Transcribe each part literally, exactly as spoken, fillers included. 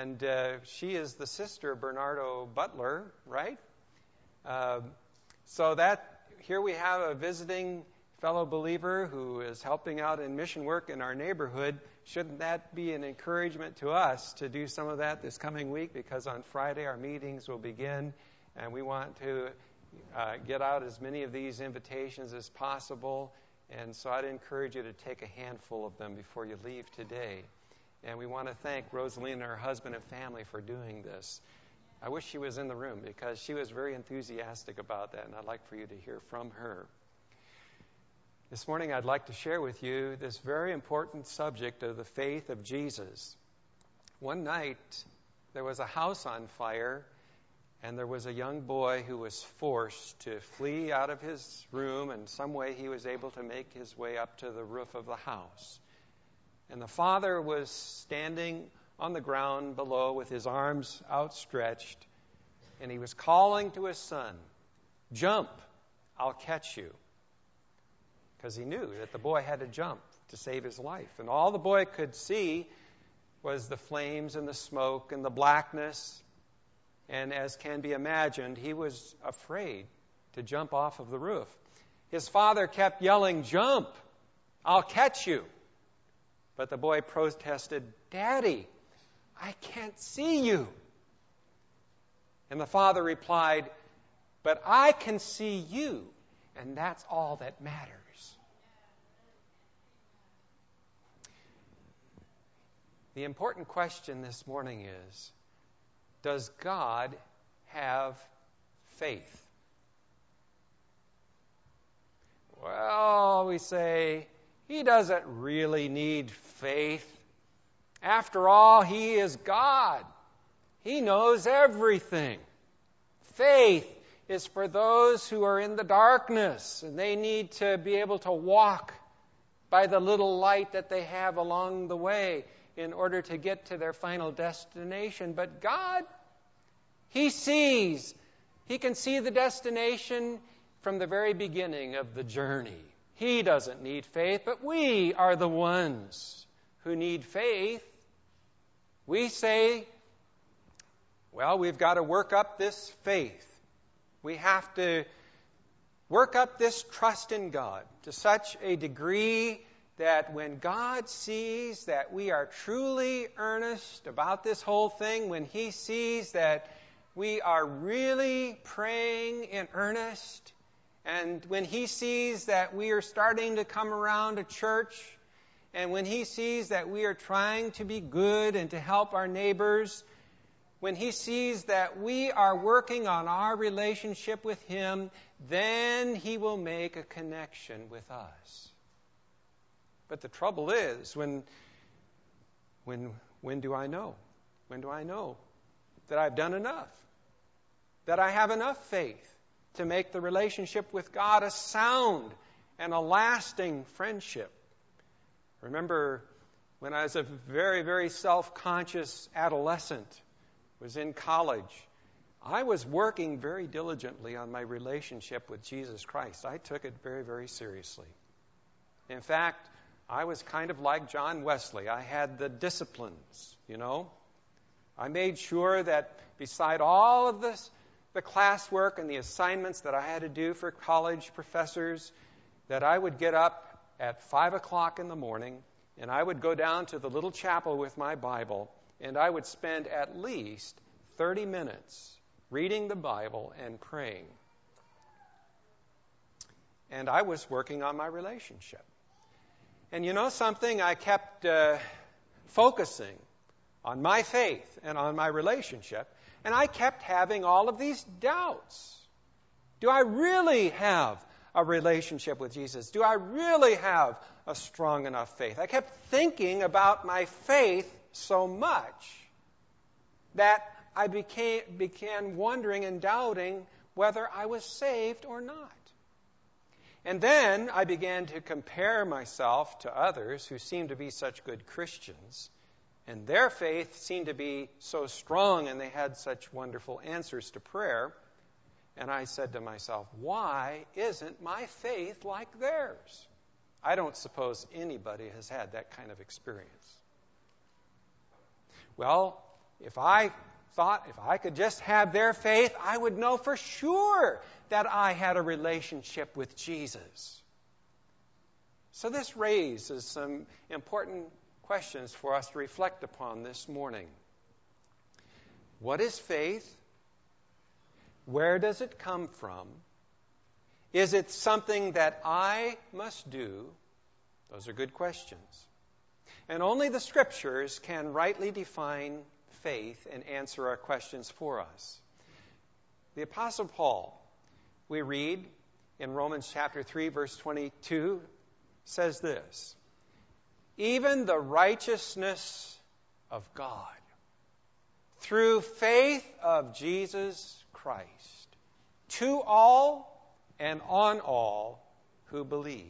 And uh, she is the sister of Bernardo Butler, right? Uh, so that here we have a visiting fellow believer who is helping out in mission work in our neighborhood. Shouldn't that be an encouragement to us to do some of that this coming week? Because on Friday our meetings will begin, and we want to uh, get out as many of these invitations as possible. And so I'd encourage you to take a handful of them before you leave today. And we want to thank Rosaline and her husband and family for doing this. I wish she was in the room because she was very enthusiastic about that, and I'd like for you to hear from her. This morning I'd like to share with you this very important subject of the faith of Jesus. One night there was a house on fire, and there was a young boy who was forced to flee out of his room, and some way he was able to make his way up to the roof of the house. And the father was standing on the ground below with his arms outstretched, and he was calling to his son, "Jump, I'll catch you." Because he knew that the boy had to jump to save his life. And all the boy could see was the flames and the smoke and the blackness. And as can be imagined, he was afraid to jump off of the roof. His father kept yelling, "Jump, I'll catch you." But the boy protested, "Daddy, I can't see you." And the father replied, "But I can see you, and that's all that matters." The important question this morning is, does God have faith? Well, we say, He doesn't really need faith. After all, He is God. He knows everything. Faith is for those who are in the darkness, and they need to be able to walk by the little light that they have along the way in order to get to their final destination. But God, He sees. He can see the destination from the very beginning of the journey. He doesn't need faith, but we are the ones who need faith. We say, well, we've got to work up this faith. We have to work up this trust in God to such a degree that when God sees that we are truly earnest about this whole thing, when He sees that we are really praying in earnest, and when He sees that we are starting to come around to church, and when He sees that we are trying to be good and to help our neighbors, when He sees that we are working on our relationship with Him, then He will make a connection with us. But the trouble is, when, when, when do I know? When do I know that I've done enough? That I have enough faith to make the relationship with God a sound and a lasting friendship? Remember when I was a very, very self-conscious adolescent, was in college, I was working very diligently on my relationship with Jesus Christ. I took it very, very seriously. In fact, I was kind of like John Wesley. I had the disciplines, you know. I made sure that beside all of this, the classwork and the assignments that I had to do for college professors, that I would get up at five o'clock in the morning, and I would go down to the little chapel with my Bible, and I would spend at least thirty minutes reading the Bible and praying. And I was working on my relationship. And you know something? I kept uh, focusing on my faith and on my relationship, and I kept having all of these doubts. Do I really have a relationship with Jesus? Do I really have a strong enough faith? I kept thinking about my faith so much that I became, began wondering and doubting whether I was saved or not. And then I began to compare myself to others who seemed to be such good Christians, and their faith seemed to be so strong, and they had such wonderful answers to prayer. And I said to myself, why isn't my faith like theirs? I don't suppose anybody has had that kind of experience. Well, if I thought if I could just have their faith, I would know for sure that I had a relationship with Jesus. So this raises some important questions for us to reflect upon this morning. What is faith? Where does it come from? Is it something that I must do? Those are good questions. And only the Scriptures can rightly define faith and answer our questions for us. The Apostle Paul, we read in Romans chapter three, verse twenty-two, says this: even the righteousness of God through faith of Jesus Christ to all and on all who believe.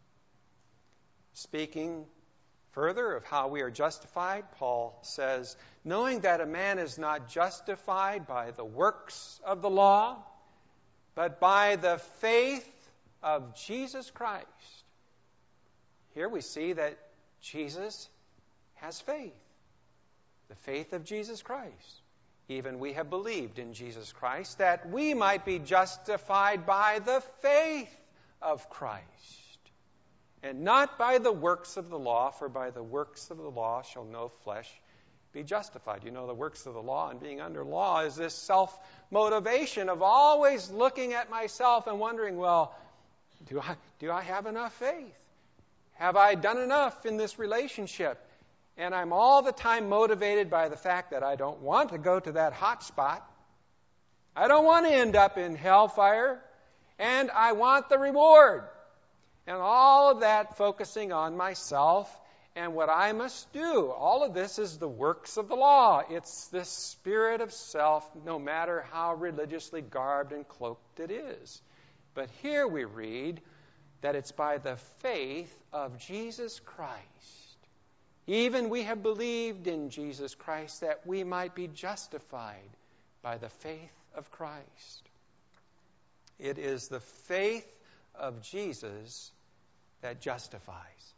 Speaking further of how we are justified, Paul says, knowing that a man is not justified by the works of the law, but by the faith of Jesus Christ. Here we see that Jesus has faith. The faith of Jesus Christ. Even we have believed in Jesus Christ that we might be justified by the faith of Christ, and not by the works of the law, for by the works of the law shall no flesh be justified. You know, the works of the law and being under law is this self-motivation of always looking at myself and wondering, well, do I, do I have enough faith? Have I done enough in this relationship? And I'm all the time motivated by the fact that I don't want to go to that hot spot. I don't want to end up in hellfire. And I want the reward. And all of that focusing on myself and what I must do. All of this is the works of the law. It's this spirit of self, no matter how religiously garbed and cloaked it is. But here we read that it's by the faith of Jesus Christ. Even we have believed in Jesus Christ that we might be justified by the faith of Christ. It is the faith of Jesus that justifies.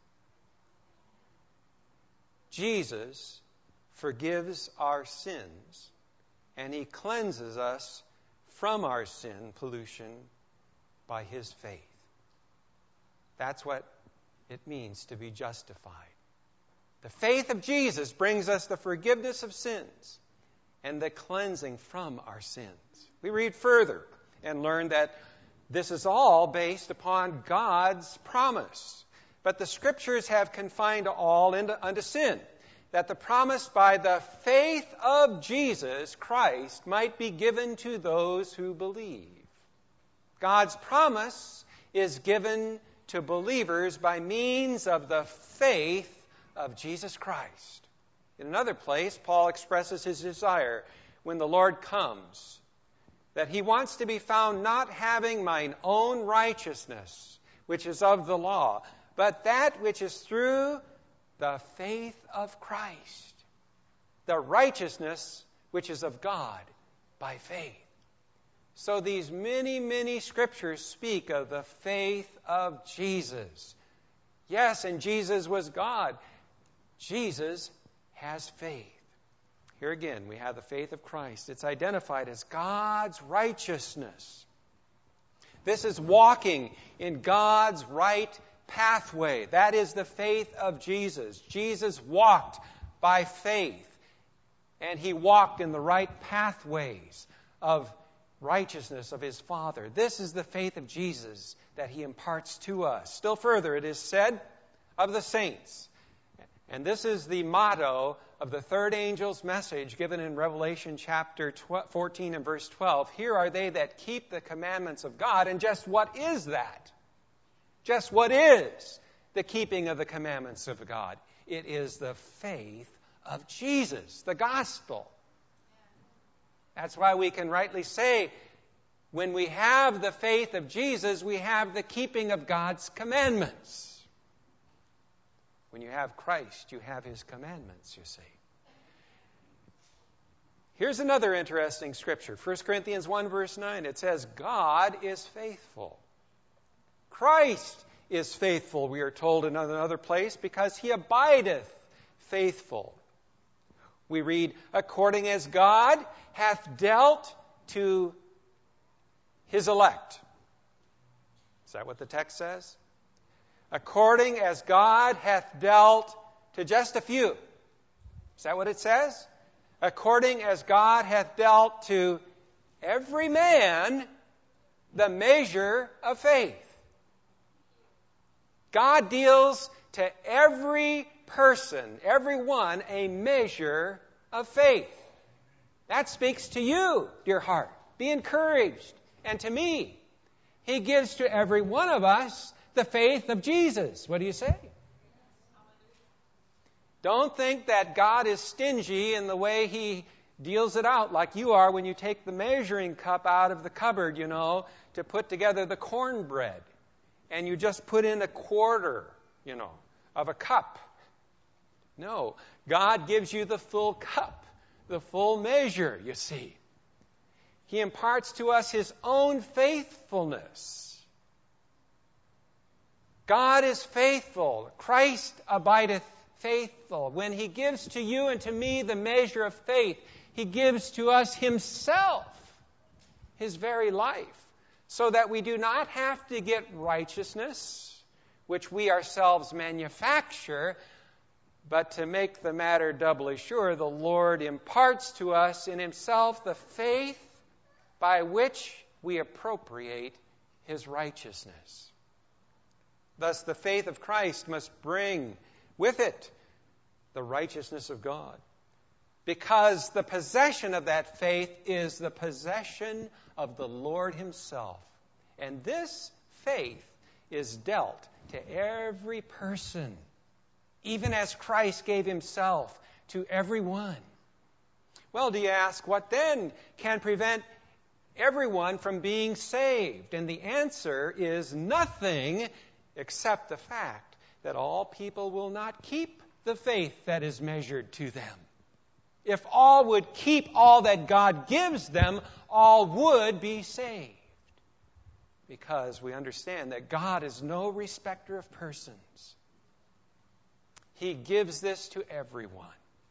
Jesus forgives our sins, and He cleanses us from our sin pollution by His faith. That's what it means to be justified. The faith of Jesus brings us the forgiveness of sins and the cleansing from our sins. We read further and learn that this is all based upon God's promise. But the Scriptures have confined all into, unto sin, that the promise by the faith of Jesus Christ might be given to those who believe. God's promise is given to believers by means of the faith of Jesus Christ. In another place, Paul expresses his desire when the Lord comes, that he wants to be found not having mine own righteousness, which is of the law, but that which is through the faith of Christ, the righteousness which is of God by faith. So these many, many scriptures speak of the faith of Jesus. Yes, and Jesus was God. Jesus has faith. Here again, we have the faith of Christ. It's identified as God's righteousness. This is walking in God's right pathway. That is the faith of Jesus. Jesus walked by faith, and He walked in the right pathways of righteousness of His Father. This is the faith of Jesus that He imparts to us. Still further, it is said of the saints, and this is the motto of the third angel's message given in Revelation chapter fourteen and verse twelve. Here are they that keep the commandments of God. And just what is that? Just what is the keeping of the commandments of God? It is the faith of Jesus, the gospel. That's why we can rightly say, when we have the faith of Jesus, we have the keeping of God's commandments. When you have Christ, you have His commandments, you see. Here's another interesting scripture. First Corinthians one, verse nine. It says, God is faithful. Christ is faithful, we are told in another place, because He abideth faithful. We read, according as God hath dealt to his elect. Is that what the text says? According as God hath dealt to just a few. Is that what it says? According as God hath dealt to every man the measure of faith. God deals to every person, everyone, a measure of faith. That speaks to you, dear heart. Be encouraged. And to me, He gives to every one of us the faith of Jesus. What do you say? Don't think that God is stingy in the way He deals it out like you are when you take the measuring cup out of the cupboard, you know, to put together the cornbread. And you just put in a quarter, you know, of a cup. No, God gives you the full cup, the full measure, you see. He imparts to us His own faithfulness. God is faithful. Christ abideth faithful. When He gives to you and to me the measure of faith, He gives to us Himself, His very life, so that we do not have to get righteousness, which we ourselves manufacture, but to make the matter doubly sure, the Lord imparts to us in Himself the faith by which we appropriate His righteousness. Thus, the faith of Christ must bring with it the righteousness of God, because the possession of that faith is the possession of the Lord Himself. And this faith is dealt to every person, even as Christ gave Himself to everyone. Well, do you ask, what then can prevent everyone from being saved? And the answer is nothing except the fact that all people will not keep the faith that is measured to them. If all would keep all that God gives them, all would be saved. Because we understand that God is no respecter of persons. He gives this to everyone.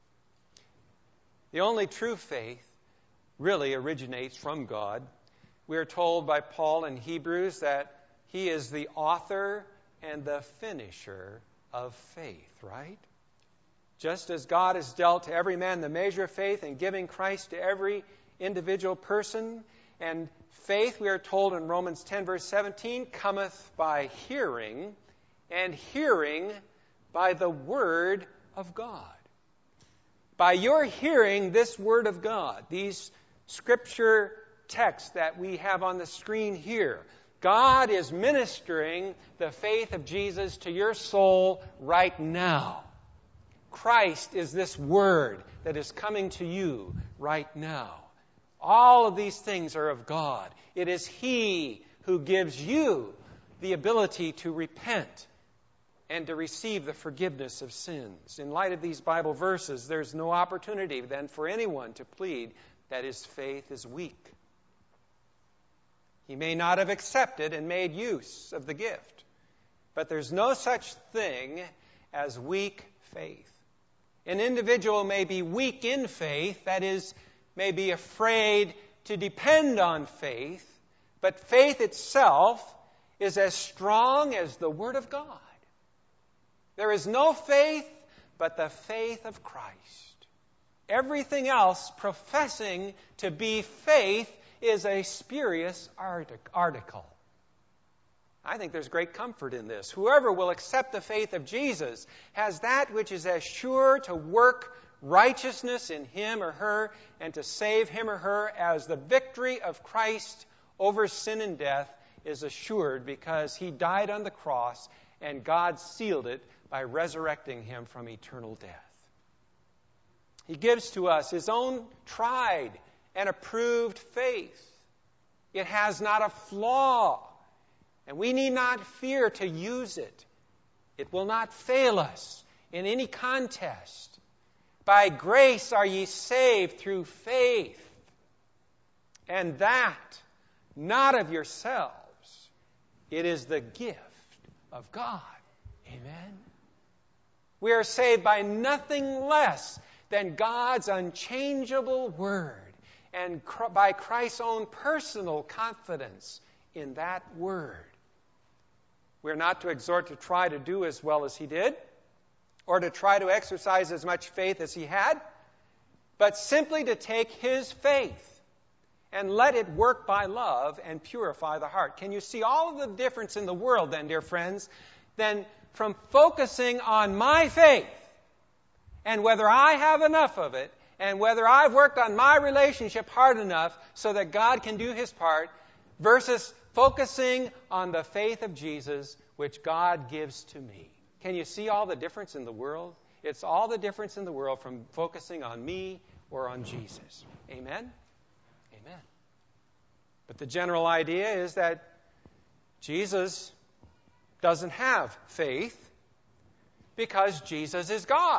The only true faith really originates from God. We are told by Paul in Hebrews that He is the author and the finisher of faith, right? Just as God has dealt to every man the measure of faith in giving Christ to every individual person, and faith, we are told in Romans ten, verse seventeen, cometh by hearing, and hearing by the Word of God. By your hearing this Word of God, these Scripture texts that we have on the screen here, God is ministering the faith of Jesus to your soul right now. Christ is this Word that is coming to you right now. All of these things are of God. It is He who gives you the ability to repent and to receive the forgiveness of sins. In light of these Bible verses, there's no opportunity then for anyone to plead that his faith is weak. He may not have accepted and made use of the gift, but there's no such thing as weak faith. An individual may be weak in faith, that is, may be afraid to depend on faith, but faith itself is as strong as the Word of God. There is no faith but the faith of Christ. Everything else professing to be faith is a spurious article. I think there's great comfort in this. Whoever will accept the faith of Jesus has that which is as sure to work righteousness in him or her and to save him or her as the victory of Christ over sin and death is assured, because He died on the cross and God sealed it by resurrecting Him from eternal death. He gives to us His own tried and approved faith. It has not a flaw, and we need not fear to use it. It will not fail us in any contest. By grace are ye saved through faith, and that not of yourselves. It is the gift of God. Amen. We are saved by nothing less than God's unchangeable Word, and by Christ's own personal confidence in that Word. We're not to exhort to try to do as well as He did, or to try to exercise as much faith as He had, but simply to take His faith and let it work by love and purify the heart. Can you see all of the difference in the world then, dear friends, then from focusing on my faith and whether I have enough of it and whether I've worked on my relationship hard enough so that God can do His part, versus focusing on the faith of Jesus, which God gives to me. Can you see all the difference in the world? It's all the difference in the world from focusing on me or on Jesus. Amen? Amen. But the general idea is that Jesus doesn't have faith because Jesus is God.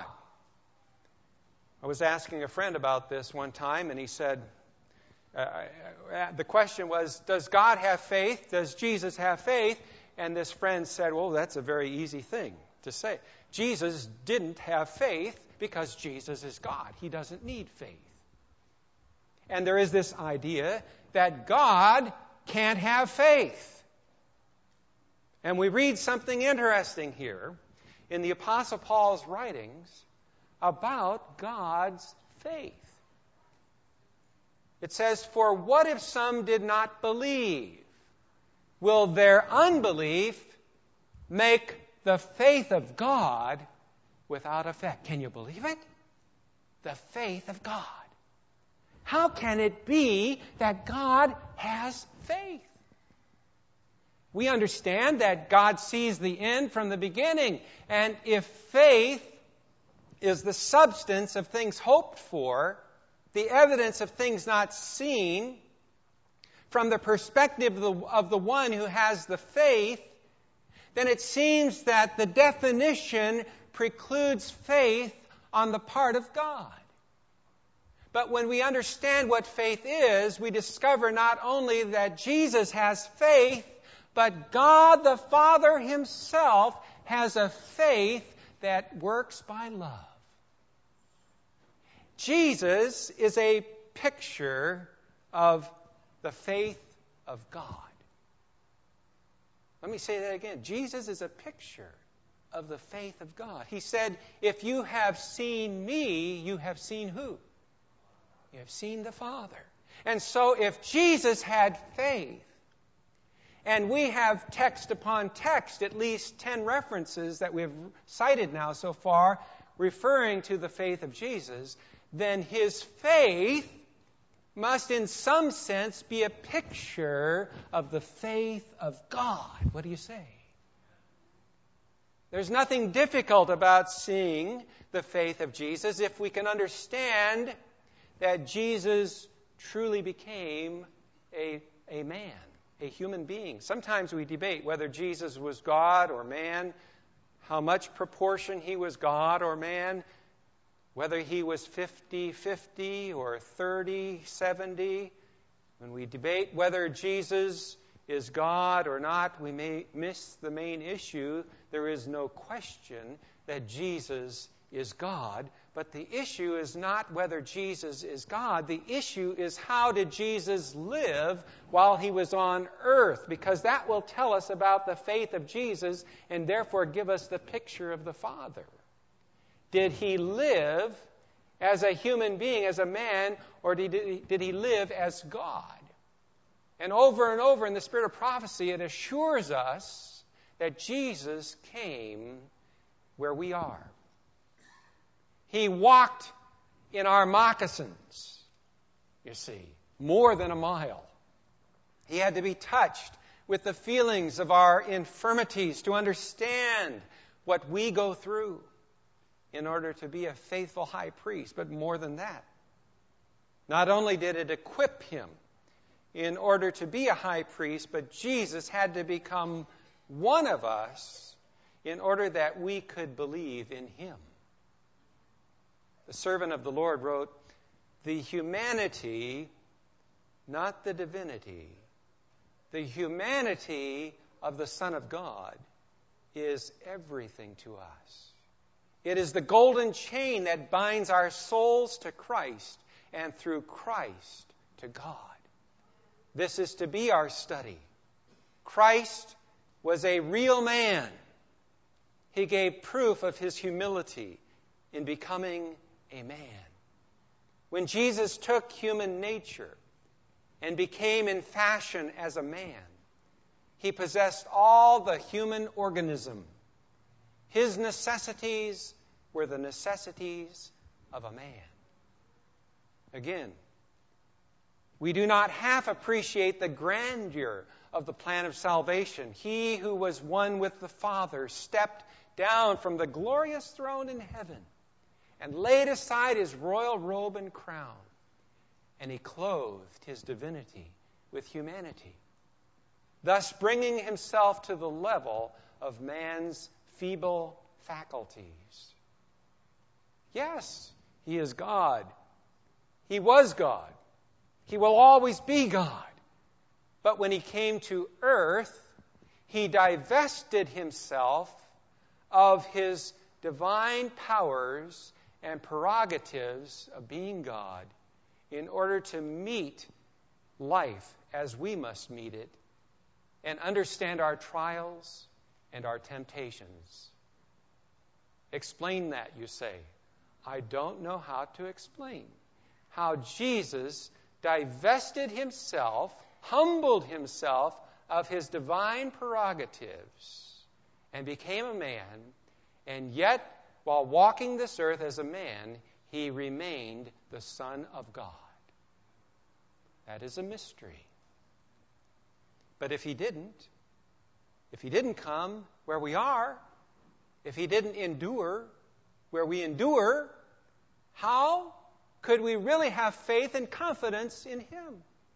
I was asking a friend about this one time, and he said, uh, the question was, does God have faith? Does Jesus have faith? And this friend said, well, that's a very easy thing to say. Jesus didn't have faith because Jesus is God. He doesn't need faith. And there is this idea that God can't have faith. And we read something interesting here in the Apostle Paul's writings about God's faith. It says, "For what if some did not believe? Will their unbelief make the faith of God without effect?" Can you believe it? The faith of God. How can it be that God has faith? We understand that God sees the end from the beginning. And if faith is the substance of things hoped for, the evidence of things not seen, from the perspective of the, of the one who has the faith, then it seems that the definition precludes faith on the part of God. But when we understand what faith is, we discover not only that Jesus has faith, but God the Father Himself has a faith that works by love. Jesus is a picture of the faith of God. Let me say that again. Jesus is a picture of the faith of God. He said, if you have seen me, you have seen who? You have seen the Father. And so if Jesus had faith, and we have text upon text, at least ten references that we've cited now so far, referring to the faith of Jesus, then His faith must in some sense be a picture of the faith of God. What do you say? There's nothing difficult about seeing the faith of Jesus if we can understand that Jesus truly became a, a man, a human being. Sometimes we debate whether Jesus was God or man, how much proportion He was God or man, whether He was fifty-fifty or thirty seventy. When we debate whether Jesus is God or not, we may miss the main issue. There is no question that Jesus is God. But the issue is not whether Jesus is God. The issue is how did Jesus live while He was on earth? Because that will tell us about the faith of Jesus and therefore give us the picture of the Father. Did He live as a human being, as a man, or did he, did he live as God? And over and over in the spirit of prophecy, it assures us that Jesus came where we are. He walked in our moccasins, you see, more than a mile. He had to be touched with the feelings of our infirmities to understand what we go through in order to be a faithful high priest. But more than that, not only did it equip Him in order to be a high priest, but Jesus had to become one of us in order that we could believe in Him. The servant of the Lord wrote, the humanity, not the divinity, the humanity of the Son of God is everything to us. It is the golden chain that binds our souls to Christ and through Christ to God. This is to be our study. Christ was a real man. He gave proof of his humility in becoming a man. When Jesus took human nature and became in fashion as a man, he possessed all the human organism. His necessities were the necessities of a man. Again, we do not half appreciate the grandeur of the plan of salvation. He who was one with the Father stepped down from the glorious throne in heaven and laid aside his royal robe and crown, and he clothed his divinity with humanity, thus bringing himself to the level of man's feeble faculties. Yes, he is God. He was God. He will always be God. But when he came to earth, he divested himself of his divine powers and prerogatives of being God in order to meet life as we must meet it and understand our trials and our temptations. Explain that, you say. I don't know how to explain how Jesus divested himself, humbled himself of his divine prerogatives, and became a man, and yet, while walking this earth as a man, he remained the Son of God. That is a mystery. But if he didn't, if he didn't come where we are, if he didn't endure where we endure, how could we really have faith and confidence in him?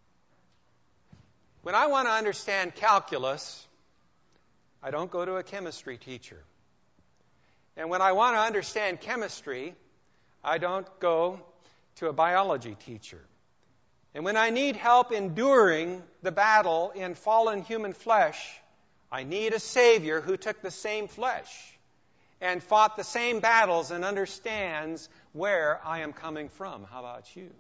When I want to understand calculus, I don't go to a chemistry teacher. And when I want to understand chemistry, I don't go to a biology teacher. And when I need help enduring the battle in fallen human flesh, I need a Savior who took the same flesh and fought the same battles and understands where I am coming from. How about you?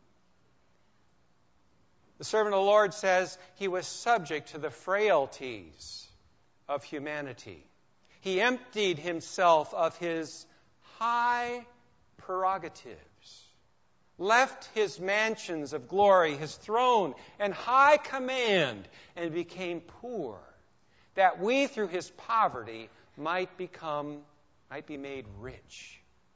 The servant of the Lord says he was subject to the frailties of humanity. He emptied himself of his high prerogatives, left his mansions of glory, his throne and high command, and became poor, that we through his poverty might become, might be made rich.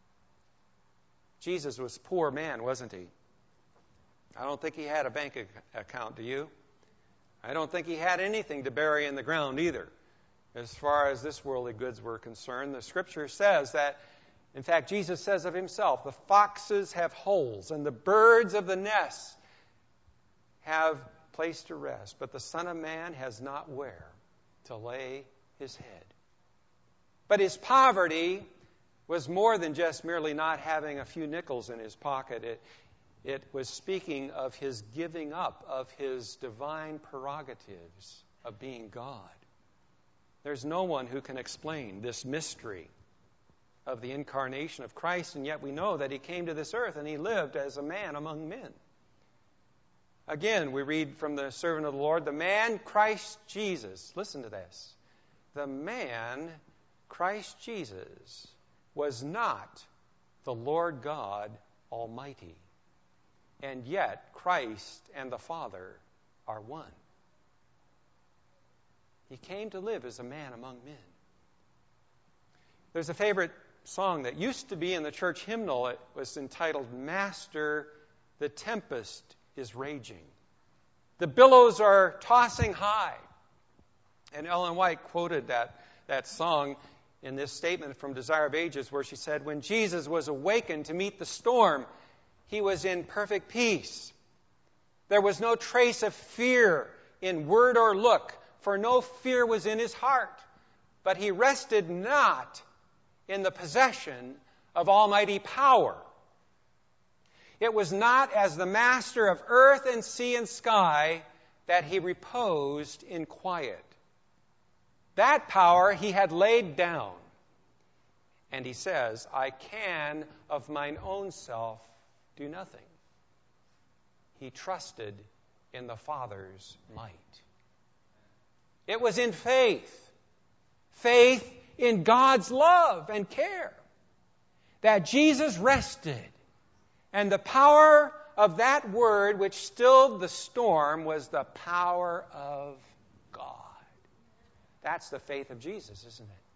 Jesus was a poor man, wasn't he? I don't think he had a bank account, do you? I don't think he had anything to bury in the ground either, as far as this worldly goods were concerned. The Scripture says that, in fact, Jesus says of himself, the foxes have holes and the birds of the nest have place to rest, but the Son of Man has not where to lay his head. But his poverty was more than just merely not having a few nickels in his pocket. It, it was speaking of his giving up of his divine prerogatives of being God. There's no one who can explain this mystery of the incarnation of Christ, and yet we know that he came to this earth and he lived as a man among men. Again, we read from the servant of the Lord, the man Christ Jesus, listen to this, the man Christ Jesus was not the Lord God Almighty, and yet Christ and the Father are one. He came to live as a man among men. There's a favorite song that used to be in the church hymnal. It was entitled, Master, the Tempest is Raging. The billows are tossing high. And Ellen White quoted that, that song in this statement from Desire of Ages, where she said, when Jesus was awakened to meet the storm, he was in perfect peace. There was no trace of fear in word or look, for no fear was in his heart. But he rested not in the possession of almighty power. It was not as the master of earth and sea and sky that he reposed in quiet. That power he had laid down. And he says, I can of mine own self do nothing. He trusted in the Father's might. It was in faith, faith in God's love and care, that Jesus rested. And the power of that word which stilled the storm was the power of God. That's the faith of Jesus, isn't it?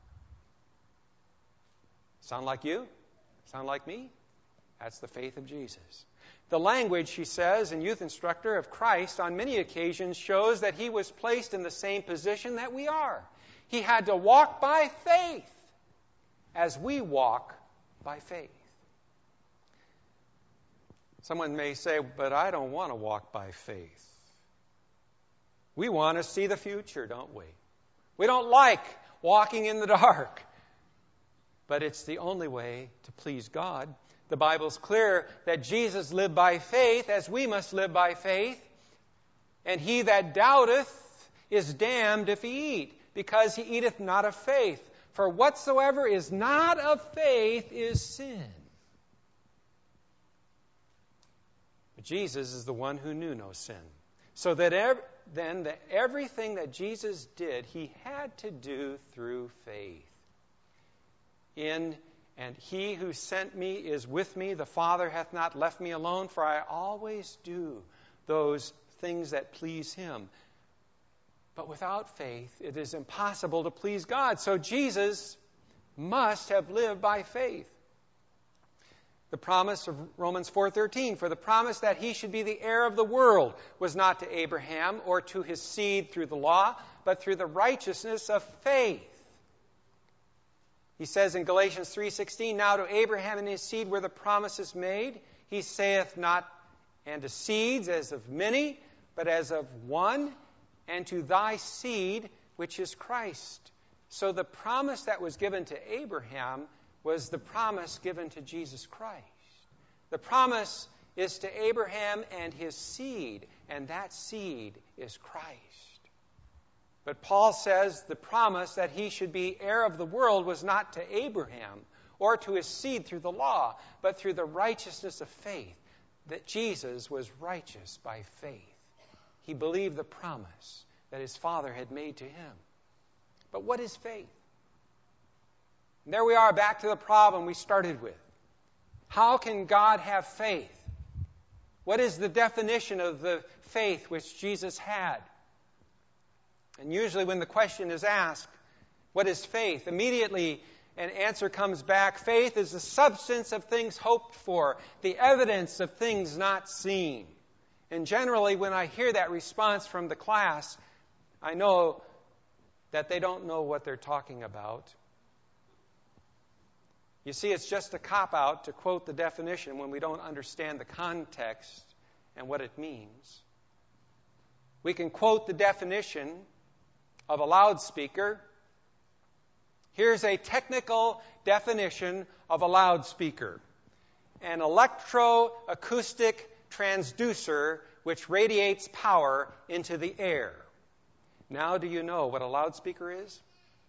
Sound like you? Sound like me? That's the faith of Jesus. The language, she says, in Youth Instructor of Christ on many occasions shows that he was placed in the same position that we are. He had to walk by faith as we walk by faith. Someone may say, but I don't want to walk by faith. We want to see the future, don't we? We don't like walking in the dark. But it's the only way to please God. The Bible's clear that Jesus lived by faith as we must live by faith. And he that doubteth is damned if he eat, because he eateth not of faith. For whatsoever is not of faith is sin. But Jesus is the one who knew no sin. So that ev- then the, everything that Jesus did, he had to do through faith. In and he who sent me is with me. The Father hath not left me alone, for I always do those things that please him. But without faith, it is impossible to please God. So Jesus must have lived by faith. The promise of Romans four thirteen, for the promise that he should be the heir of the world was not to Abraham or to his seed through the law, but through the righteousness of faith. He says in Galatians three sixteen, now to Abraham and his seed were the promises made. He saith not, and to seeds as of many, but as of one, and to thy seed, which is Christ. So the promise that was given to Abraham was the promise given to Jesus Christ. The promise is to Abraham and his seed, and that seed is Christ. But Paul says the promise that he should be heir of the world was not to Abraham or to his seed through the law, but through the righteousness of faith, that Jesus was righteous by faith. He believed the promise that his Father had made to him. But what is faith? And there we are, back to the problem we started with. How can God have faith? What is the definition of the faith which Jesus had? And usually when the question is asked, what is faith? Immediately an answer comes back. Faith is the substance of things hoped for, the evidence of things not seen. And generally when I hear that response from the class, I know that they don't know what they're talking about. You see, it's just a cop-out to quote the definition when we don't understand the context and what it means. We can quote the definition of a loudspeaker. Here's a technical definition of a loudspeaker. An electroacoustic transducer which radiates power into the air. Now do you know what a loudspeaker is?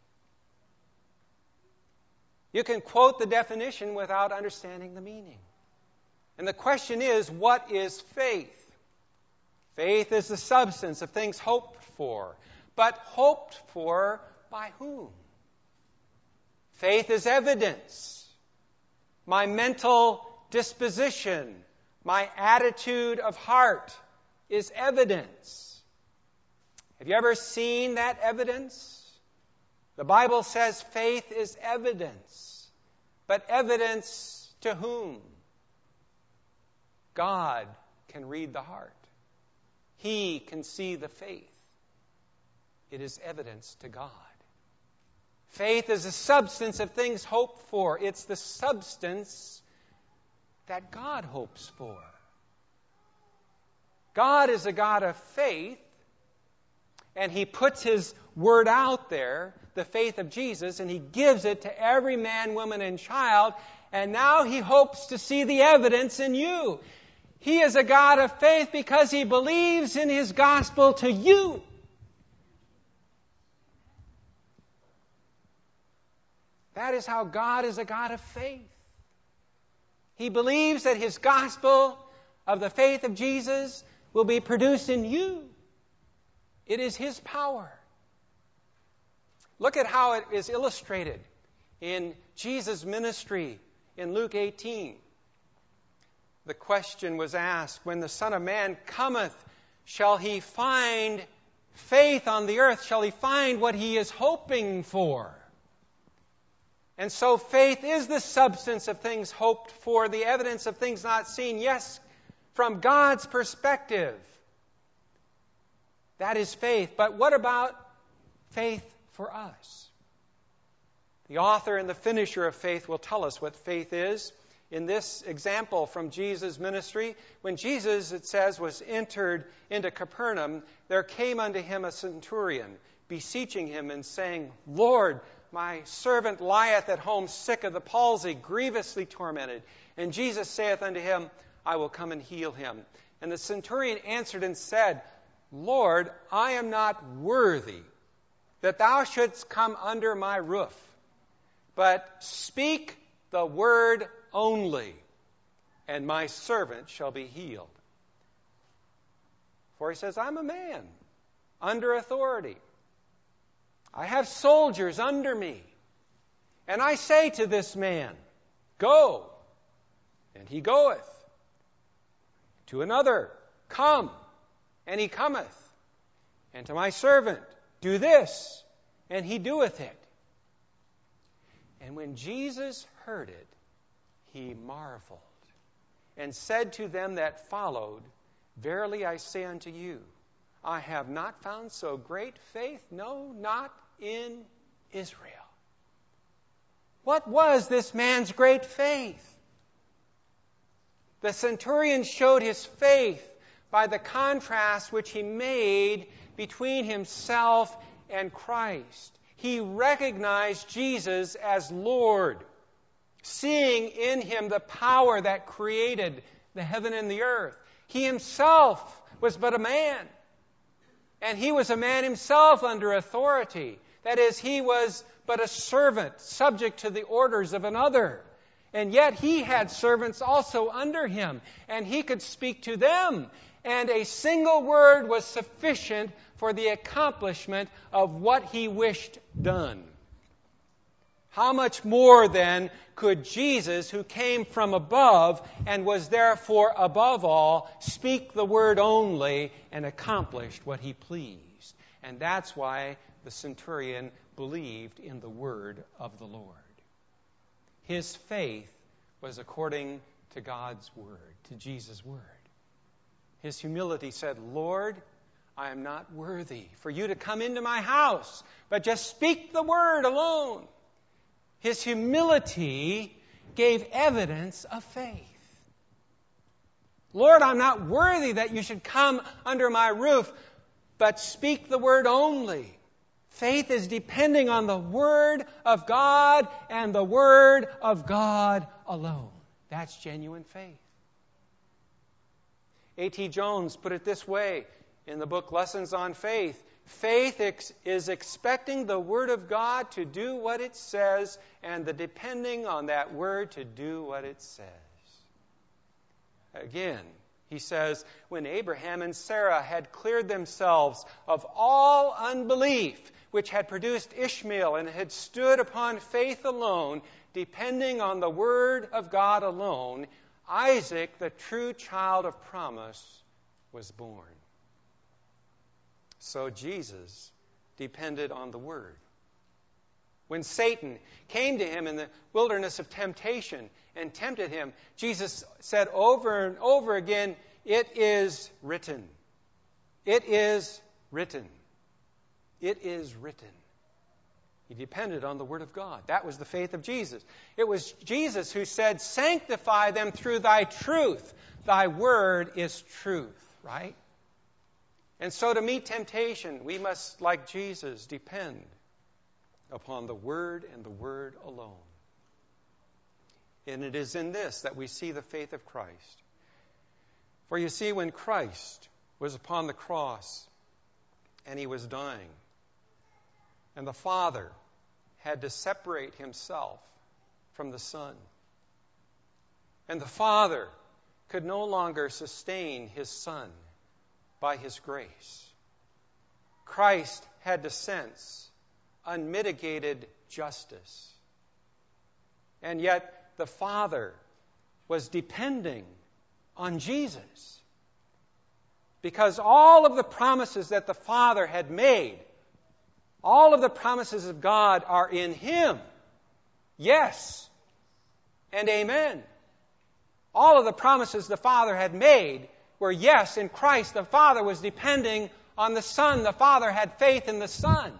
You can quote the definition without understanding the meaning. And the question is, what is faith? Faith is the substance of things hoped for. But hoped for by whom? Faith is evidence. My mental disposition, my attitude of heart is evidence. Have you ever seen that evidence? The Bible says faith is evidence. But evidence to whom? God can read the heart. He can see the faith. It is evidence to God. Faith is the substance of things hoped for. It's the substance that God hopes for. God is a God of faith, and He puts His word out there, the faith of Jesus, and He gives it to every man, woman, and child, and now He hopes to see the evidence in you. He is a God of faith because He believes in His gospel to you. That is how God is a God of faith. He believes that His gospel of the faith of Jesus will be produced in you. It is His power. Look at how it is illustrated in Jesus' ministry in Luke eighteen. The question was asked, when the Son of Man cometh, shall He find faith on the earth? Shall He find what He is hoping for? And so faith is the substance of things hoped for, the evidence of things not seen. Yes, from God's perspective, that is faith. But what about faith for us? The author and the finisher of faith will tell us what faith is. In this example from Jesus' ministry, when Jesus, it says, was entered into Capernaum, there came unto him a centurion, beseeching him and saying, Lord, my servant lieth at home sick of the palsy, grievously tormented. And Jesus saith unto him, I will come and heal him. And the centurion answered and said, Lord, I am not worthy that thou shouldst come under my roof, but speak the word only, and my servant shall be healed. For he says, I'm a man under authority. I have soldiers under me. And I say to this man, go, and he goeth. To another, come, and he cometh. And to my servant, do this, and he doeth it. And when Jesus heard it, he marveled, and said to them that followed, Verily I say unto you, I have not found so great faith, no, not in Israel. What was this man's great faith? The centurion showed his faith by the contrast which he made between himself and Christ. He recognized Jesus as Lord, seeing in him the power that created the heaven and the earth. He himself was but a man. And he was a man himself under authority. That is, he was but a servant, subject to the orders of another. And yet he had servants also under him, and he could speak to them. And a single word was sufficient for the accomplishment of what he wished done. How much more then could Jesus, who came from above and was therefore above all, speak the word only and accomplish what he pleased? And that's why the centurion believed in the word of the Lord. His faith was according to God's word, to Jesus' word. His humility said, Lord, I am not worthy for you to come into my house, but just speak the word alone. His humility gave evidence of faith. Lord, I'm not worthy that you should come under my roof, but speak the word only. Faith is depending on the word of God and the word of God alone. That's genuine faith. A T Jones put it this way in the book Lessons on Faith. Faith ex- is expecting the Word of God to do what it says, and the depending on that Word to do what it says. Again, he says, when Abraham and Sarah had cleared themselves of all unbelief, which had produced Ishmael, and had stood upon faith alone, depending on the Word of God alone, Isaac, the true child of promise, was born. So Jesus depended on the Word. When Satan came to him in the wilderness of temptation and tempted him, Jesus said over and over again, it is written. It is written. It is written. He depended on the Word of God. That was the faith of Jesus. It was Jesus who said, sanctify them through thy truth. Thy word is truth, right? And so to meet temptation, we must, like Jesus, depend upon the Word and the Word alone. And it is in this that we see the faith of Christ. For you see, when Christ was upon the cross and he was dying, and the Father had to separate himself from the Son. And the Father could no longer sustain his Son by his grace. Christ had to sense unmitigated justice. And yet the Father was depending on Jesus, because all of the promises that the Father had made, all of the promises of God are in Him. Yes and amen. All of the promises the Father had made were yes in Christ. The Father was depending on the Son. The Father had faith in the Son.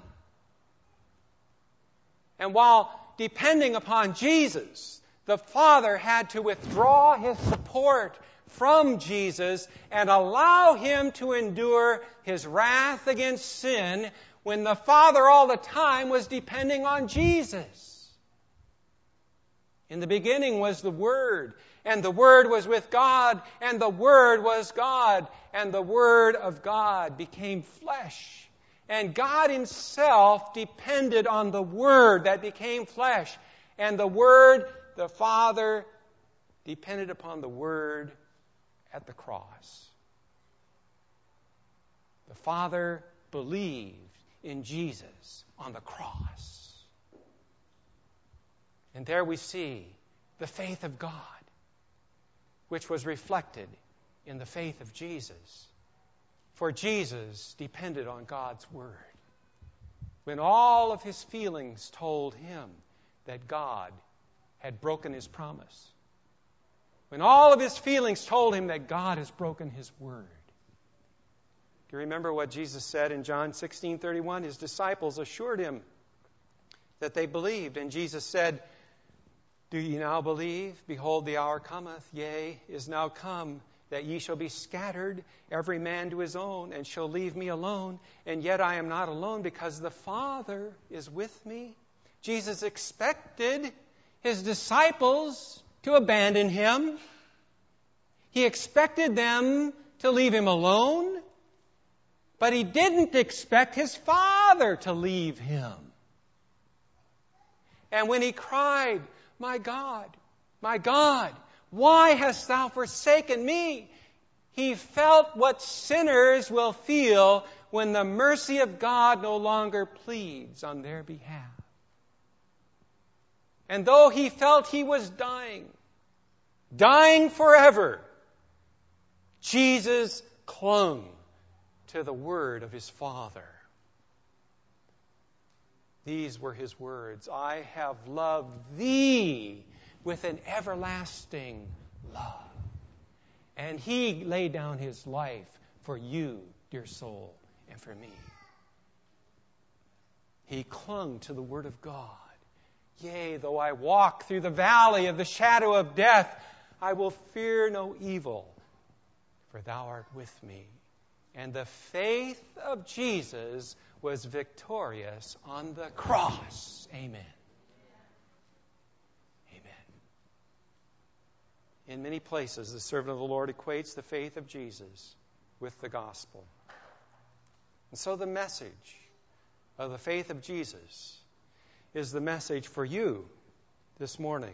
And while depending upon Jesus, the Father had to withdraw His support from Jesus and allow Him to endure His wrath against sin when the Father all the time was depending on Jesus. In the beginning was the Word, and the Word was with God, and the Word was God, and the Word of God became flesh. And God Himself depended on the Word that became flesh. And the Word, the Father, depended upon the Word at the cross. The Father believed in Jesus on the cross. And there we see the faith of God, which was reflected in the faith of Jesus. For Jesus depended on God's Word. When all of his feelings told him that God had broken His promise. When all of his feelings told him that God has broken His Word. Do you remember what Jesus said in John sixteen thirty-one? His disciples assured Him that they believed. And Jesus said, "Do ye now believe? Behold, the hour cometh, yea, is now come, that ye shall be scattered, every man to his own, and shall leave me alone. And yet I am not alone, because the Father is with me." Jesus expected His disciples to abandon Him. He expected them to leave Him alone. But He didn't expect His Father to leave Him. And when He cried, "My God, my God, why hast Thou forsaken me?" He felt what sinners will feel when the mercy of God no longer pleads on their behalf. And though He felt He was dying, dying forever, Jesus clung to the Word of His Father. These were His words, "I have loved thee with an everlasting love." And He laid down His life for you, dear soul, and for me. He clung to the Word of God. "Yea, though I walk through the valley of the shadow of death, I will fear no evil, for Thou art with me." And the faith of Jesus was victorious on the cross. Amen. Amen. In many places, the servant of the Lord equates the faith of Jesus with the gospel. And so the message of the faith of Jesus is the message for you this morning.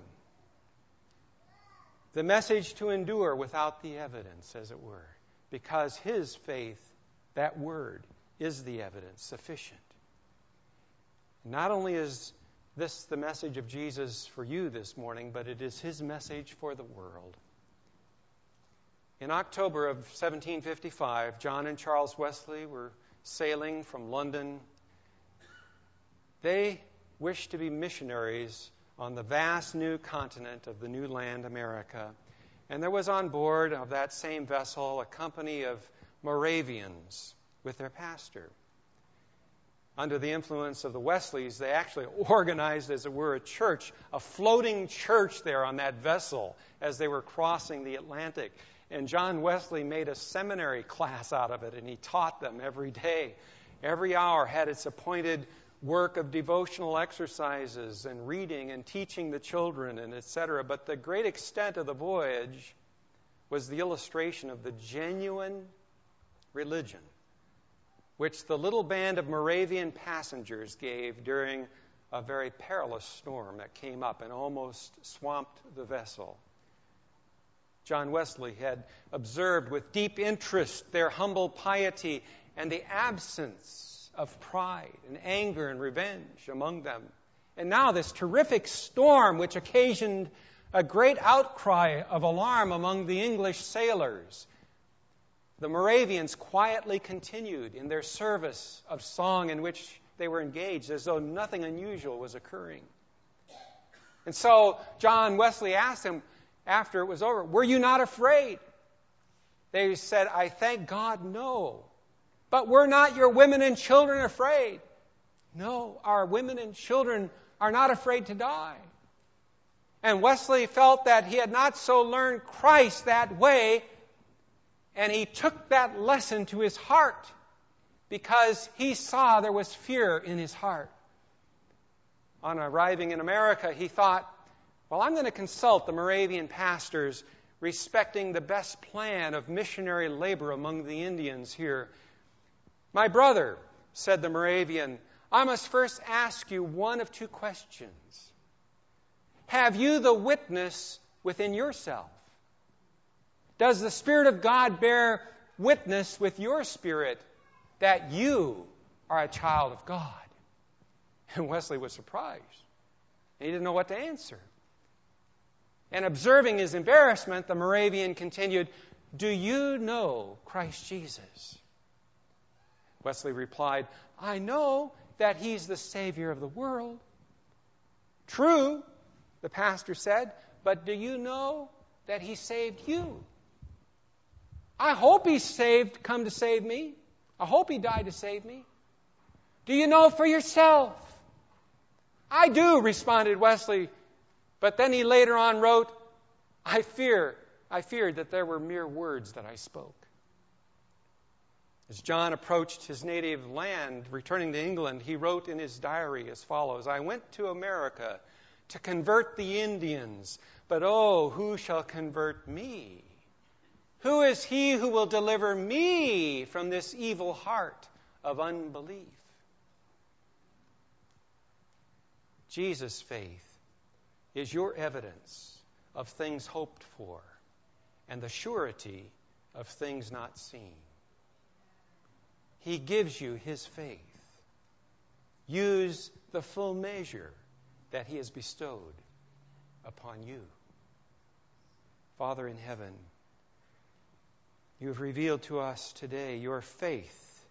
The message to endure without the evidence, as it were. Because His faith, that Word, is the evidence sufficient. Not only is this the message of Jesus for you this morning, but it is His message for the world. In October of seventeen fifty-five, John and Charles Wesley were sailing from London. They wished to be missionaries on the vast new continent of the new land, America. And there was on board of that same vessel a company of Moravians with their pastor. Under the influence of the Wesleys, they actually organized, as it were, a church, a floating church there on that vessel as they were crossing the Atlantic. And John Wesley made a seminary class out of it, and he taught them every day. Every hour had its appointed work of devotional exercises and reading and teaching the children and et cetera. But the great extent of the voyage was the illustration of the genuine religion which the little band of Moravian passengers gave during a very perilous storm that came up and almost swamped the vessel. John Wesley had observed with deep interest their humble piety and the absence of pride and anger and revenge among them. And now this terrific storm, which occasioned a great outcry of alarm among the English sailors. The Moravians quietly continued in their service of song in which they were engaged as though nothing unusual was occurring. And so John Wesley asked them after it was over, "Were you not afraid?" They said, "I thank God, no." "But were not your women and children afraid?" "No, our women and children are not afraid to die." And Wesley felt that he had not so learned Christ that way, and he took that lesson to his heart because he saw there was fear in his heart. On arriving in America, he thought, well, I'm going to consult the Moravian pastors respecting the best plan of missionary labor among the Indians here. "My brother," said the Moravian, "I must first ask you one of two questions. Have you the witness within yourself? Does the Spirit of God bear witness with your spirit that you are a child of God?" And Wesley was surprised. He didn't know what to answer. And observing his embarrassment, the Moravian continued, "Do you know Christ Jesus?" Wesley replied, "I know that He's the Savior of the world." "True," the pastor said, "but do you know that He saved you?" "I hope He saved, come to save me. I hope He died to save me." "Do you know for yourself?" "I do," responded Wesley. But then he later on wrote, I fear, I feared that there were mere words that I spoke." As John approached his native land, returning to England, he wrote in his diary as follows, "I went to America to convert the Indians, but oh, who shall convert me? Who is he who will deliver me from this evil heart of unbelief?" Jesus' faith is your evidence of things hoped for and the surety of things not seen. He gives you His faith. Use the full measure that He has bestowed upon you. Father in heaven, You have revealed to us today Your faith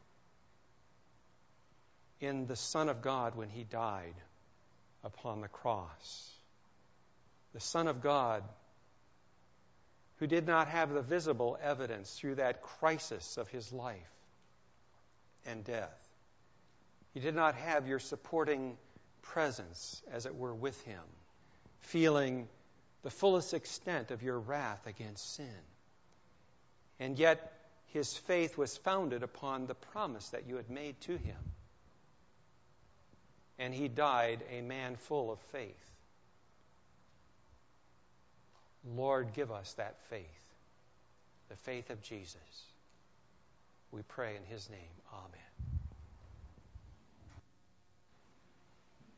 in the Son of God when He died upon the cross. The Son of God who did not have the visible evidence through that crisis of His life and death. He did not have Your supporting presence, as it were, with Him, feeling the fullest extent of Your wrath against sin. And yet, His faith was founded upon the promise that You had made to Him. And He died a man full of faith. Lord, give us that faith, the faith of Jesus. We pray in His name. Amen.